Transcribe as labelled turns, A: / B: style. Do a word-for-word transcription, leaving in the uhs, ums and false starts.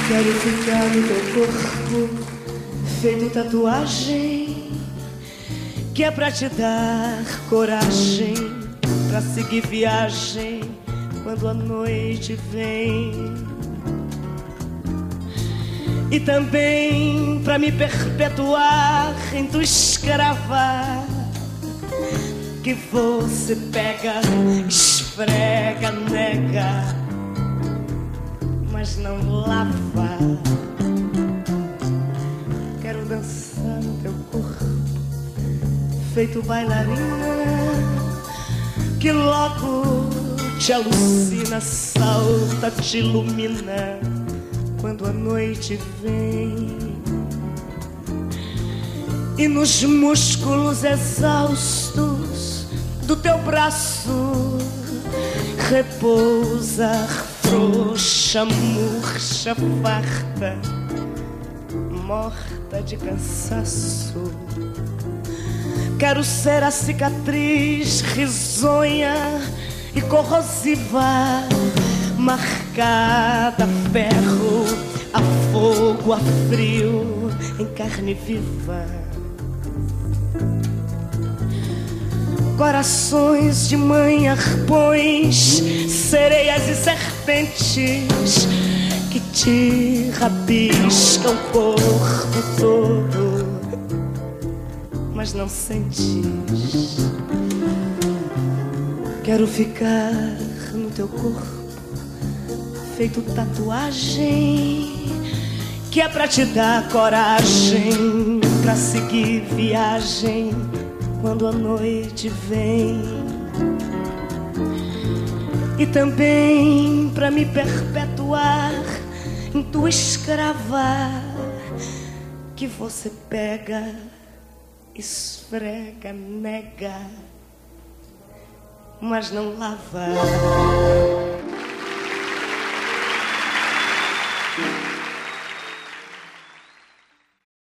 A: Quero ficar no teu corpo, feito tatuagem, que é pra te dar coragem, pra seguir viagem quando a noite vem. E também pra me perpetuar em tua escrava, que você pega, esfrega, nega, mas não lava. Quero dançar no teu corpo, feito bailarina, que logo te alucina, salta, te ilumina quando a noite vem. E nos músculos exaustos do teu braço repousa, frouxa, murcha, farta, morta de cansaço. Quero ser a cicatriz risonha e corrosiva, marcada a ferro, a fogo, a frio, em carne viva. Corações de mãe, arpões, sereias e serpentes que te rabiscam o corpo todo, mas não sentes. Quero ficar no teu corpo, feito tatuagem, que é pra te dar coragem, pra seguir viagem quando a noite vem. E também pra me perpetuar em tua escrava, que você pega, esfrega, nega, mas não lava.